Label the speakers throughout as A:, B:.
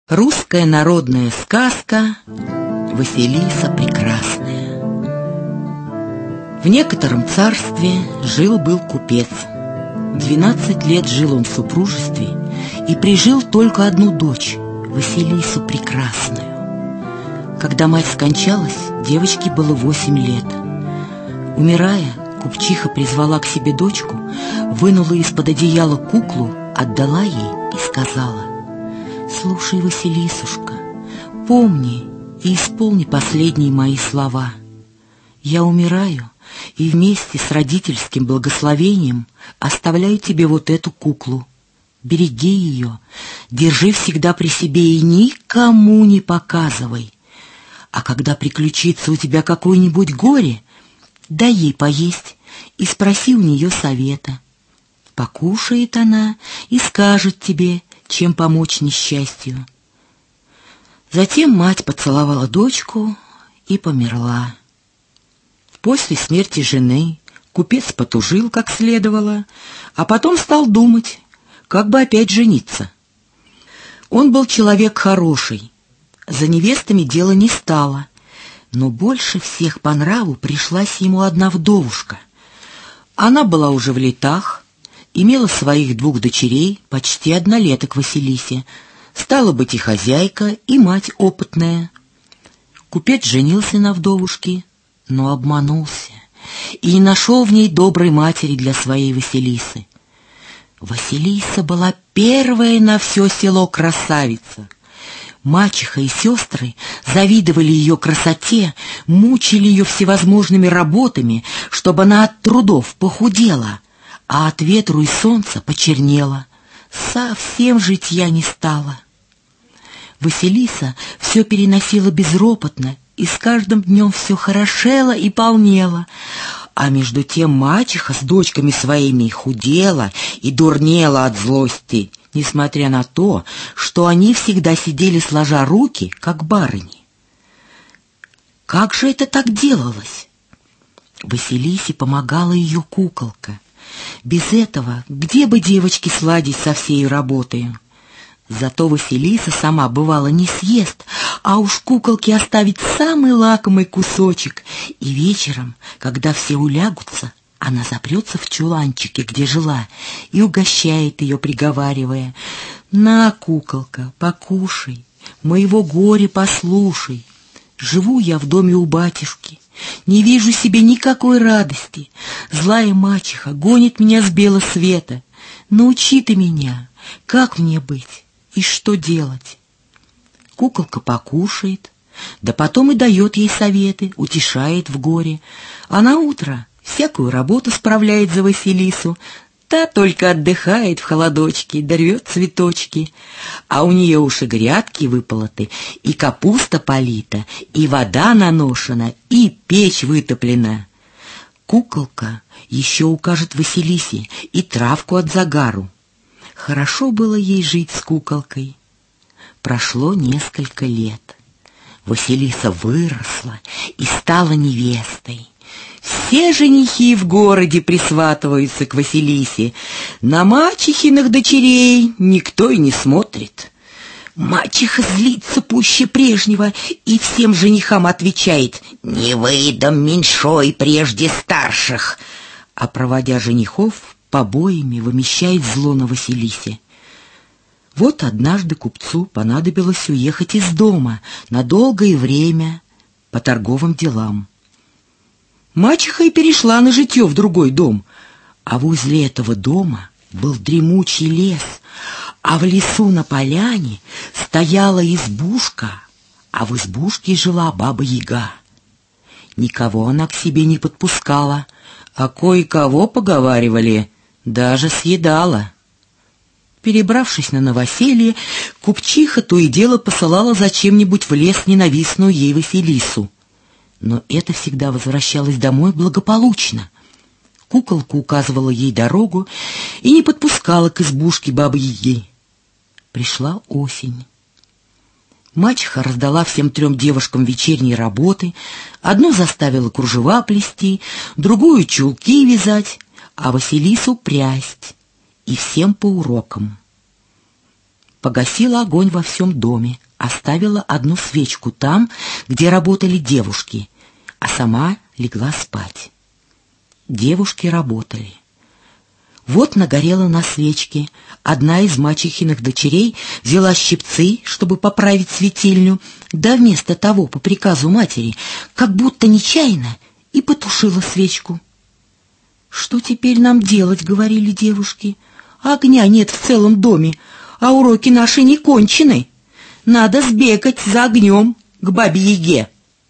A: Русская народная сказка «Василиса Прекрасная». В некотором царстве жил-был купец. 12 лет жил он в супружестве и прижил только одну дочь, Василису Прекрасную. Когда мать скончалась, девочке было 8 лет. Умирая, купчиха призвала к себе дочку, вынула из-под одеяла куклу, отдала ей и сказала: «Слушай, Василисушка, помни и исполни последние мои слова. Я умираю, и вместе с родительским благословением оставляю тебе вот эту куклу. Береги ее, держи всегда при себе и никому не показывай. А когда приключится у тебя какое-нибудь горе, дай ей поесть и спроси у нее совета. Покушает она и скажет тебе, чем помочь несчастью». Затем мать поцеловала дочку и померла. После смерти жены купец потужил как следовало, а потом стал думать, как бы опять жениться. Он был человек хороший, за невестами дело не стало, но больше всех по нраву пришлась ему одна вдовушка. Она была уже в летах, имела своих 2 дочерей, почти однолеток Василисе, стала быть и хозяйка, и мать опытная. Купец женился на вдовушке, но обманулся и не нашел в ней доброй матери для своей Василисы. Василиса была первая на все село красавица. Мачеха и сестры завидовали ее красоте, мучили ее всевозможными работами, чтобы она от трудов похудела, а от ветру и солнца почернела, совсем житья не стала. Василиса все переносила безропотно и с каждым днем все хорошела и полнела, а между тем мачеха с дочками своими худела и дурнела от злости, несмотря на то, что они всегда сидели сложа руки, как барыни. Как же это так делалось? Василисе помогала ее куколка. Без этого где бы девочки сладить со всей работой? Зато Василиса сама, бывало, не съест, а уж куколке оставить самый лакомый кусочек. И вечером, когда все улягутся, она запрется в чуланчике, где жила, и угощает ее, приговаривая: «На, куколка, покушай, моего горя послушай. Живу я в доме у батюшки, не вижу себе никакой радости. Злая мачеха гонит меня с белого света. Научи ты меня, как мне быть и что делать». Куколка покушает, да потом и дает ей советы, утешает в горе. А на утро всякую работу справляет за Василису. Та только отдыхает в холодочке, да рвет цветочки. А у нее уж и грядки выполоты, и капуста полита, и вода наношена, и печь вытоплена. Куколка еще укажет Василисе и травку от загару. Хорошо было ей жить с куколкой. Прошло несколько лет. Василиса выросла и стала невестой. Все женихи в городе присватываются к Василисе. На мачехиных дочерей никто и не смотрит. Мачеха злится пуще прежнего и всем женихам отвечает: «Не выдам меньшой прежде старших», а, проводя женихов, побоями вымещает зло на Василисе. Вот однажды купцу понадобилось уехать из дома на долгое время по торговым делам. Мачеха и перешла на житье в другой дом, а возле этого дома был дремучий лес, а в лесу на поляне стояла избушка, а в избушке жила Баба-Яга. Никого она к себе не подпускала, а кое-кого, поговаривали, даже съедала. Перебравшись на новоселье, купчиха то и дело посылала зачем-нибудь в лес ненавистную ей Василису. Но это всегда возвращалось домой благополучно. Куколка указывала ей дорогу и не подпускала к избушке Бабы-Яги. Пришла осень. Мачеха раздала всем 3 девушкам вечерние работы, одну заставила кружева плести, другую чулки вязать, а Василису прясть, и всем по урокам. погасила огонь во всем доме, оставила одну свечку там, где работали девушки, а сама легла спать. Девушки работали. Вот нагорела на свечке. Одна из мачехиных дочерей взяла щипцы, чтобы поправить светильню, да вместо того, по приказу матери, как будто нечаянно, и потушила свечку. «Что теперь нам делать?» — говорили девушки. «Огня нет в целом доме, а уроки наши не кончены. Надо сбегать за огнем к бабе-яге».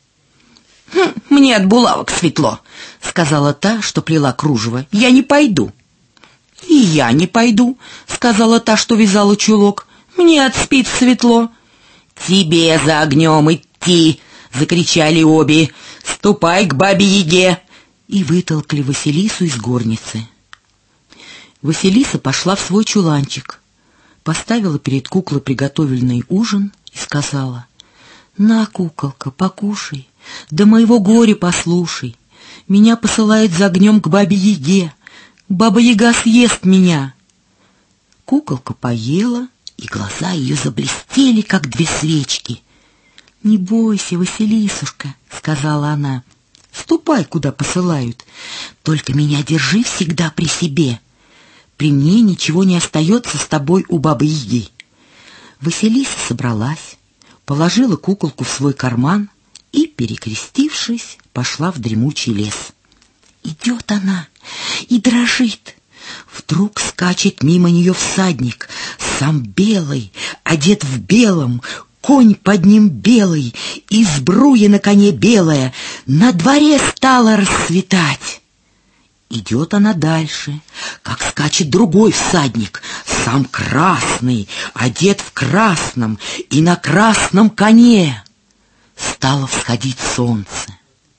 B: «Мне от булавок светло», — сказала та, что плела кружево. «Я не пойду».
A: «И я не пойду», — сказала та, что вязала чулок. «Мне от спиц светло».
B: «Тебе за огнем идти!» — закричали обе. «Ступай к бабе-яге!»
A: И вытолкли Василису из горницы. Василиса пошла в свой чуланчик, поставила перед куклой приготовленный ужин и сказала: «На, куколка, покушай, да моего горя послушай. Меня посылают за огнем к бабе-яге. Баба-яга съест меня». Куколка поела, и глаза ее заблестели, как две свечки. «Не бойся, Василисушка», — сказала она, — «ступай, куда посылают, только меня держи всегда при себе. При мне ничего не остается с тобой у бабы-яги». Василиса собралась, положила куколку в свой карман и, перекрестившись, пошла в дремучий лес. Идет она и дрожит. Вдруг скачет мимо нее всадник, сам белый, одет в белом, конь под ним белый, и сбруя на коне белая, на дворе стало расцветать. Идет она дальше, как скачет другой всадник, сам красный, одет в красном и на красном коне. Стало всходить солнце.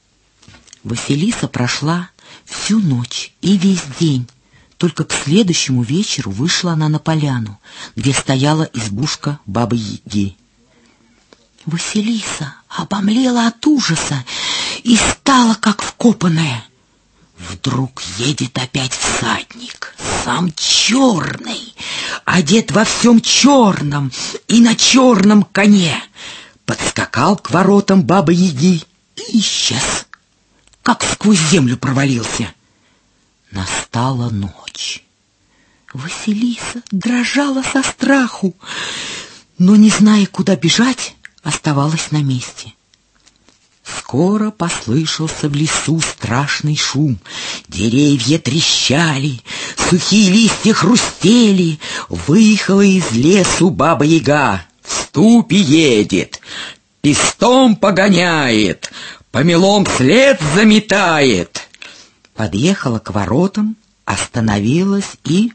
A: Василиса прошла всю ночь и весь день. Только к следующему вечеру вышла она на поляну, где стояла избушка бабы-яги. Василиса обомлела от ужаса и стала как вкопанная. Вдруг едет опять всадник, сам черный, одет во всем черном и на черном коне. Подскакал к воротам бабы-яги и исчез, как сквозь землю провалился. Настала ночь. Василиса дрожала со страху, но, не зная, куда бежать, оставалась на месте. Скоро послышался в лесу страшный шум. Деревья трещали, сухие листья хрустели. Выехала из лесу баба-яга. В ступе едет, пестом погоняет, помелом след заметает. Подъехала к воротам, остановилась и,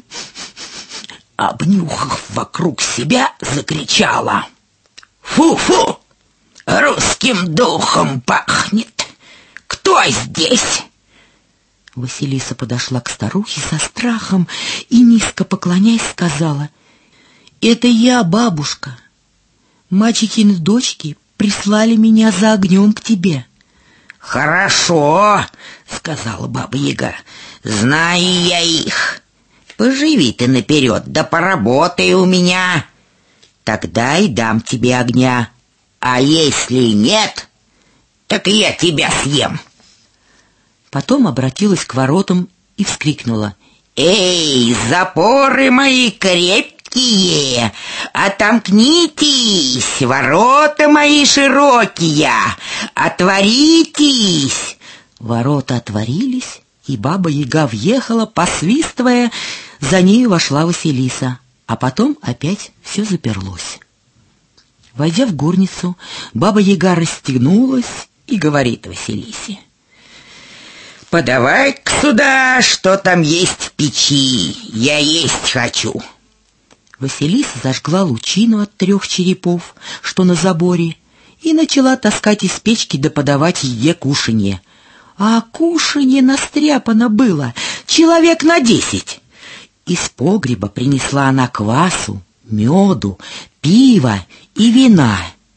A: обнюхав вокруг себя, закричала: «Фу-фу! Русским духом пахнет! Кто здесь?» Василиса подошла к старухе со страхом и, низко поклоняясь, сказала: «Это я, бабушка. Мачехины дочки прислали меня за огнем к тебе».
B: «Хорошо, — сказала баба-яга, — знаю я их. Поживи ты наперед, да поработай у меня. Тогда и дам тебе огня. А если нет, так я тебя съем».
A: Потом обратилась к воротам и вскрикнула:
B: «Эй, запоры мои крепкие, отомкнитесь, ворота мои широкие, отворитесь!»
A: Ворота отворились, и баба-яга въехала, посвистывая. За нею вошла Василиса, а потом опять все заперлось. Войдя в горницу, баба-яга расстегнулась и говорит Василисе:
B: «Подавай-ка сюда, что там есть в печи, я есть хочу».
A: Василиса зажгла лучину от 3 черепов, что на заборе, и начала таскать из печки да подавать еде кушанье. А кушанье настряпано было человек на 10. Из погреба принесла она квасу, меду, пива и вина.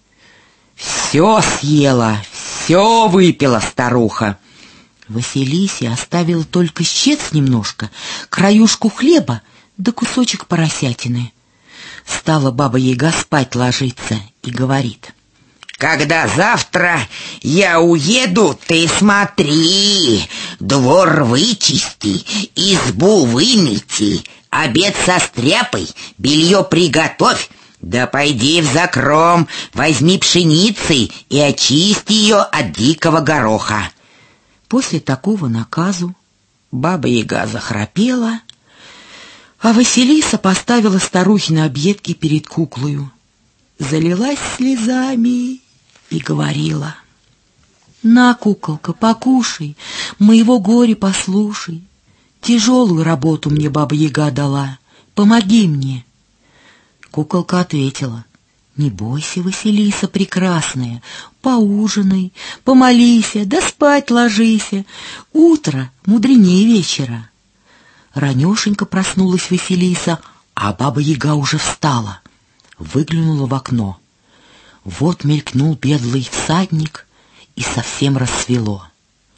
A: Все съела, все выпила старуха. Василисе оставила только щец немножко, краюшку хлеба да кусочек поросятины. Стала Баба-Яга спать ложиться и говорит:
B: когда завтра я уеду, ты смотри, двор вычисти, избу вымети, обед состряпай, белье приготовь, да пойди в закром, возьми пшеницы и очисти ее от дикого гороха.
A: После такого наказу Баба-Яга захрапела, а Василиса поставила старухи на объедки перед куклою, залилась слезами и говорила: на, куколка, покушай, моего горя послушай. Тяжелую работу мне Баба-Яга дала, помоги мне. Куколка ответила: не бойся, Василиса прекрасная, поужинай, помолись, да спать ложися. Утро мудренее вечера. Ранешенько проснулась Василиса, а Баба-Яга уже встала, выглянула в окно. Вот мелькнул беглый всадник, и совсем рассвело.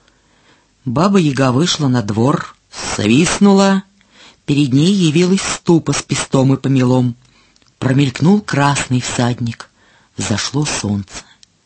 A: Баба-Яга вышла на двор, свистнула, перед ней явилась ступа с пестом и помелом. Промелькнул красный всадник, взошло солнце.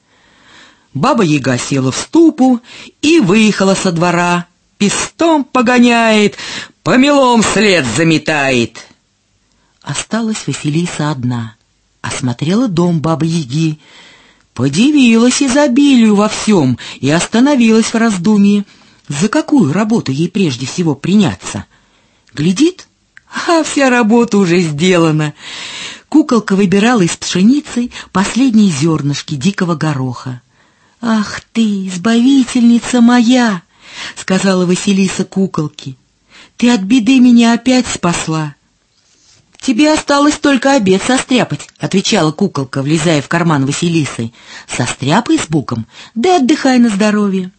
A: Баба-Яга села в ступу и выехала со двора, пестом погоняет, помелом след заметает. Осталась Василиса одна, осмотрела дом Бабы-Яги, подивилась изобилию во всем и остановилась в раздумье, за какую работу ей прежде всего приняться. Глядит, а вся работа уже сделана. Куколка выбирала из пшеницы последние зернышки дикого гороха. «Ах ты, избавительница моя!» — сказала Василиса куколке. «Ты от беды меня опять спасла». «Тебе осталось только обед состряпать», — отвечала куколка, влезая в карман Василисы. «Состряпай с буком, да отдыхай на здоровье».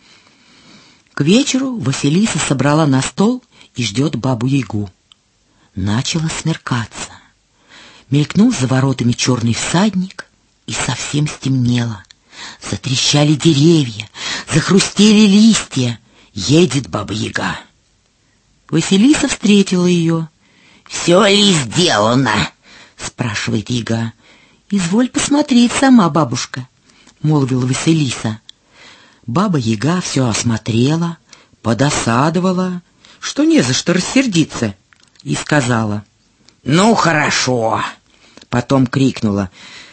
A: К вечеру Василиса собрала на стол и ждет Бабу-Ягу. Начало смеркаться. Мелькнул за воротами черный всадник, и совсем стемнело. Затрещали деревья, захрустели листья. Едет Баба-Яга. Василиса встретила ее.
B: «Все ли сделано?»
A: — спрашивает Яга. «Изволь посмотреть сама, бабушка», — молвила Василиса. Баба-Яга все осмотрела, подосадовала, что не за что рассердиться, и сказала:
B: «Ну, хорошо».
A: Потом крикнула: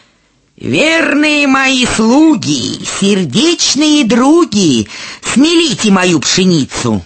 B: «Верные мои слуги, сердечные други, смелите мою пшеницу!»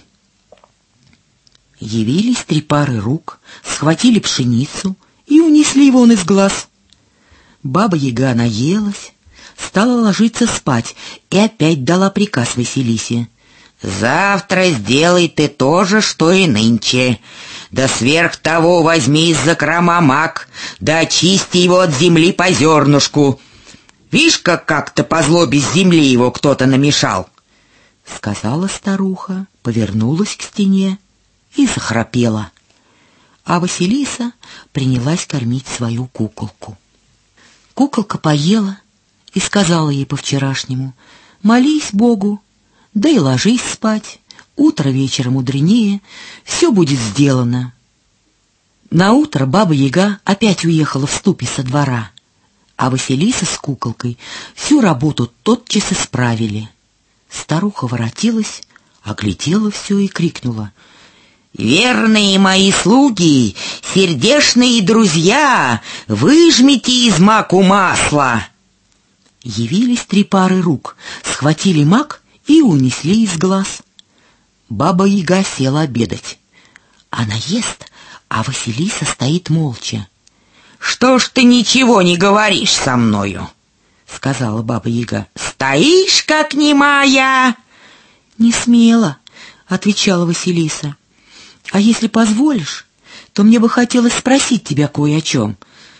A: Явились 3 пары рук, схватили пшеницу и унесли вон из глаз. Баба-Яга наелась, стала ложиться спать и опять дала приказ Василисе:
B: «Завтра сделай ты то же, что и нынче. Да сверх того возьми из закрома мак, да очисти его от земли по зернышку. Вишь, как-то по злобе с земли его кто-то намешал».
A: Сказала старуха, повернулась к стене и захрапела. А Василиса принялась кормить свою куколку. Куколка поела и сказала ей по-вчерашнему: «Молись Богу, да и ложись спать. Утро вечера мудренее, все будет сделано». Наутро Баба-Яга опять уехала в ступе со двора, а Василиса с куколкой всю работу тотчас исправили. Старуха воротилась, оглядела все и крикнула:
B: «Верные мои слуги, сердечные друзья, выжмите из маку масло!»
A: Явились 3 пары рук, схватили мак и унесли из глаз. Баба-Яга села обедать. Она ест, а Василиса стоит молча.
B: «Что ж ты ничего не говоришь со мною?»
A: — сказала Баба-Яга.
B: «Стоишь, как немая!»
A: «Не смела», — отвечала Василиса. «А если позволишь, то мне бы хотелось спросить тебя кое о чем».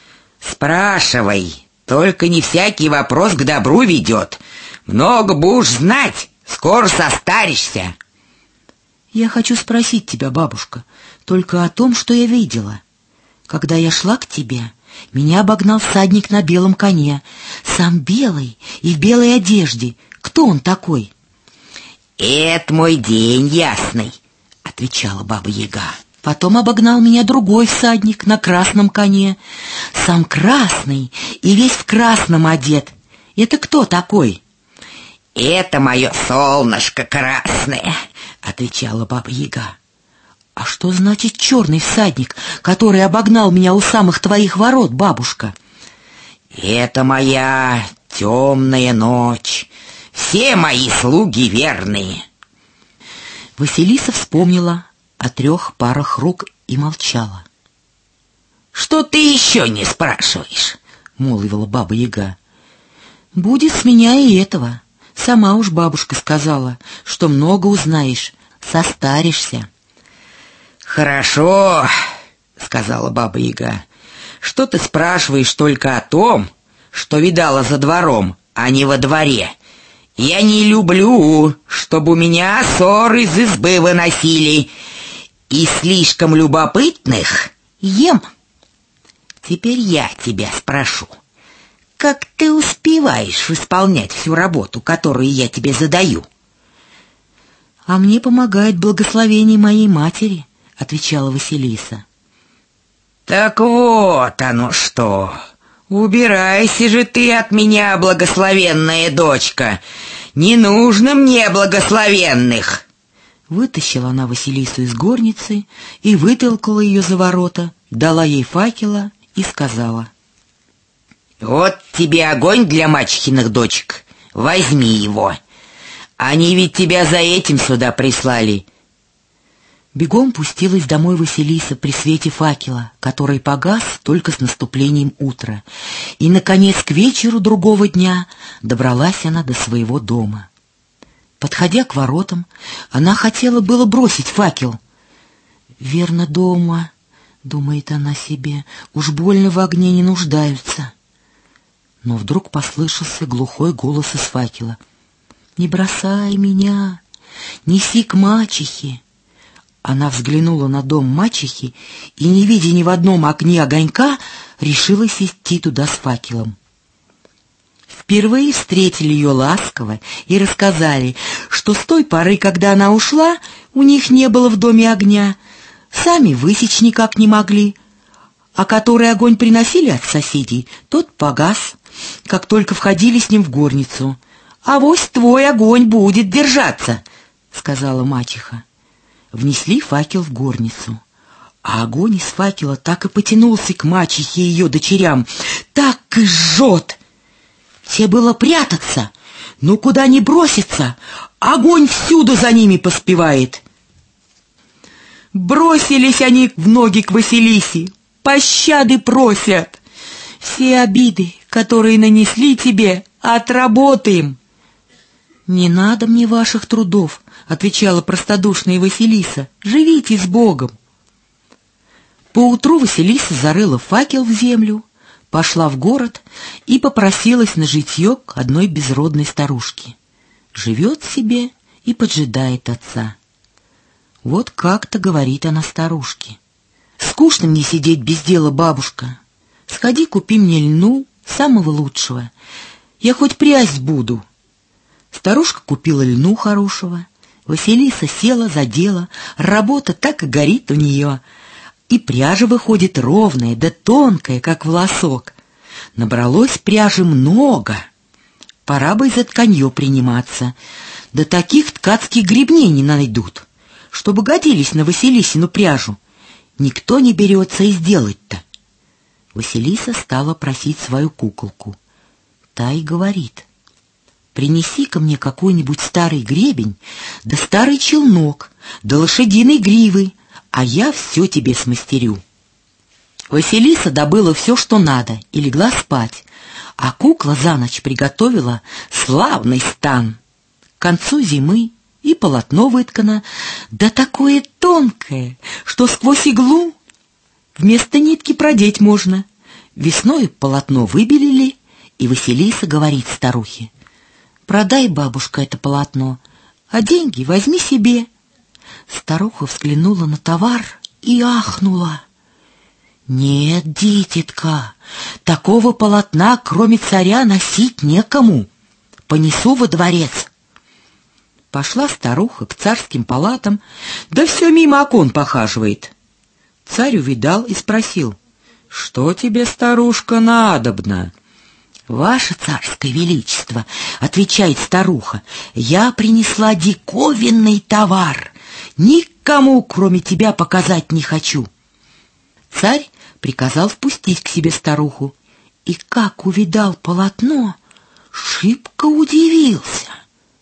B: «Спрашивай, только не всякий вопрос к добру ведет. Много будешь знать, скоро состаришься».
A: «Я хочу спросить тебя, бабушка, только о том, что я видела. Когда я шла к тебе, меня обогнал всадник на белом коне, сам белый и в белой одежде. Кто он такой?»
B: «Это мой день ясный», —
A: отвечала Баба-Яга. Потом обогнал меня другой всадник на красном коне, сам красный и весь в красном одет. Это кто такой?
B: Это мое солнышко красное,
A: отвечала Баба-Яга. А что значит черный всадник, который обогнал меня у самых твоих ворот, бабушка?
B: Это моя темная ночь. Все мои слуги верные.
A: Василиса вспомнила о 3 парах рук и молчала.
B: Что ты еще не спрашиваешь?
A: Молвила Баба-Яга. Будет с меня и этого. Сама уж бабушка сказала, что много узнаешь, состаришься.
B: Хорошо, сказала Баба-Яга. Что ты спрашиваешь только о том, что видала за двором, а не во дворе? Я не люблю, чтобы у меня ссоры из избы выносили, и слишком любопытных ем. Теперь я тебя спрошу, как ты успеваешь исполнять всю работу, которую я тебе задаю?
A: А мне помогает благословение моей матери, отвечала Василиса.
B: Так вот оно что. Убирайся же ты от меня, благословенная дочка. Не нужно мне благословенных.
A: Вытащила она Василису из горницы и вытолкала ее за ворота, дала ей факела и сказала:
B: вот тебе огонь для мачехиных дочек. Возьми его. Они ведь тебя за этим сюда прислали.
A: Бегом пустилась домой Василиса при свете факела, который погас только с наступлением утра, и, наконец, к вечеру другого дня добралась она до своего дома. Подходя к воротам, она хотела было бросить факел. «Верно, дома, — думает она себе, — уж больно в огне не нуждаются». Но вдруг послышался глухой голос из факела: «Не бросай меня, неси к мачехе». Она взглянула на дом мачехи и, не видя ни в одном окне огонька, решилась идти туда с факелом. Впервые встретили ее ласково и рассказали, что с той поры, когда она ушла, у них не было в доме огня, сами высечь никак не могли, а который огонь приносили от соседей, тот погас, как только входили с ним в горницу. «Авось твой огонь будет держаться», — сказала мачеха. Внесли факел в горницу, а огонь из факела так и потянулся к мачехе и ее дочерям, так и жжет. Все было прятаться, но куда ни броситься, огонь всюду за ними поспевает. Бросились они в ноги к Василисе, пощады просят. Все обиды, которые нанесли тебе, отработаем. «Не надо мне ваших трудов», — отвечала простодушная Василиса. «Живите с Богом». Поутру Василиса зарыла факел в землю, пошла в город и попросилась на житье к одной безродной старушке. Живет себе и поджидает отца. Вот как-то говорит она старушке: «Скучно мне сидеть без дела, бабушка. Сходи, купи мне льну самого лучшего. Я хоть прясть буду». Старушка купила льну хорошего. Василиса села за дело, работа так и горит у нее, и пряжа выходит ровная да тонкая, как волосок. Набралось пряжи много. Пора бы и за тканье приниматься. Да таких ткацких гребней не найдут, чтобы годились на Василисину пряжу. Никто не берется и сделать-то. Василиса стала просить свою куколку. Та и говорит: «Принеси-ка мне какой-нибудь старый гребень, да старый челнок, да лошадиной гривы, а я все тебе смастерю». Василиса добыла все, что надо, и легла спать, а кукла за ночь приготовила славный стан. К концу зимы и полотно выткано, да такое тонкое, что сквозь иглу вместо нитки продеть можно. Весной полотно выбелили, и Василиса говорит старухе: «Продай, бабушка, это полотно, а деньги возьми себе». Старуха взглянула на товар и ахнула. «Нет, дитятка, такого полотна, кроме царя, носить некому. Понесу во дворец». Пошла старуха к царским палатам, да все мимо окон похаживает. Царь увидал и спросил: «Что тебе, старушка, надобно?» «Ваше царское величество, — отвечает старуха, — я принесла диковинный товар. Никому, кроме тебя, показать не хочу». Царь приказал впустить к себе старуху, и как увидал полотно, шибко удивился.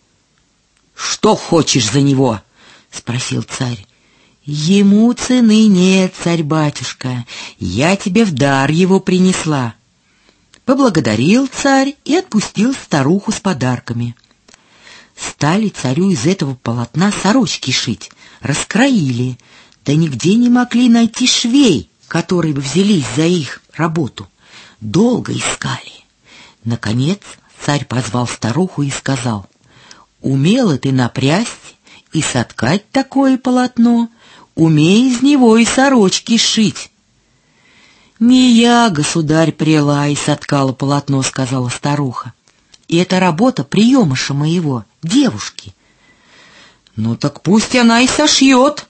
A: «Что хочешь за него?» — спросил царь. «Ему цены нет, царь-батюшка, я тебе в дар его принесла». Поблагодарил царь и отпустил старуху с подарками. Стали царю из этого полотна сорочки шить, раскроили, да нигде не могли найти швей, которые бы взялись за их работу. Долго искали. Наконец царь позвал старуху и сказал: «Умела ты напрясть и соткать такое полотно, умей из него и сорочки шить». «Не я, государь, пряла и соткала полотно, — сказала старуха, — и это работа приемыша моего, девушки». «Ну так пусть она и сошьет».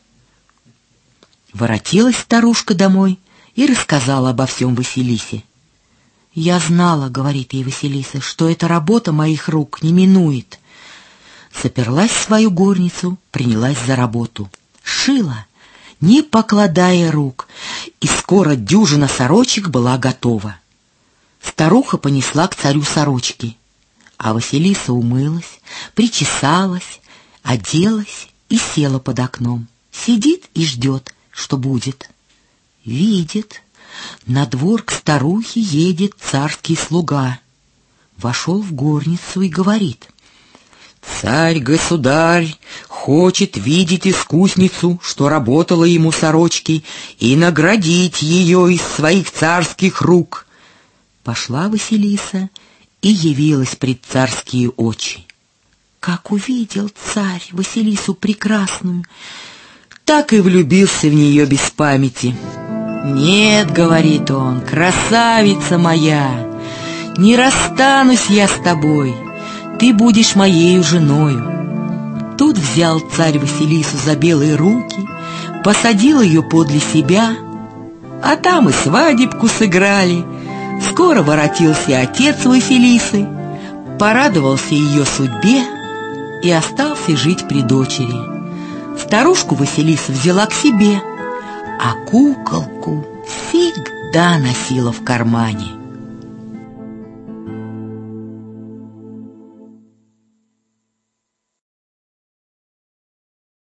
A: Воротилась старушка домой и рассказала обо всем Василисе. «Я знала, — говорит ей Василиса, — что эта работа моих рук не минует». Заперлась в свою горницу, принялась за работу. Шила, не покладая рук, и скоро дюжина сорочек была готова. Старуха понесла к царю сорочки, а Василиса умылась, причесалась, оделась и села под окном. Сидит и ждет, что будет. Видит, на двор к старухе едет царский слуга. Вошел в горницу и говорит: «Царь-государь хочет видеть искусницу, что работала ему сорочки, и наградить ее из своих царских рук». Пошла Василиса и явилась пред царские очи. Как увидел царь Василису прекрасную, так и влюбился в нее без памяти. «Нет, — говорит он, — красавица моя, не расстанусь я с тобой, ты будешь моею женою». Тут взял царь Василису за белые руки, посадил ее подле себя, а там и свадебку сыграли. Скоро воротился отец Василисы, порадовался ее судьбе и остался жить при дочери. Старушку Василиса взяла к себе, а куколку всегда носила в кармане.